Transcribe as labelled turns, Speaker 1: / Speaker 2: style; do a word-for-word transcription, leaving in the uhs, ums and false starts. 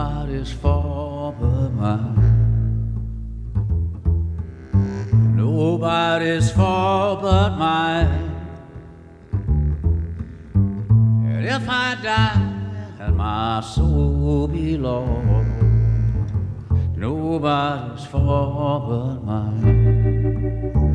Speaker 1: Nobody's fault but mine. Nobody's fault but mine. And if I die and my soul be lost, nobody's fault but mine.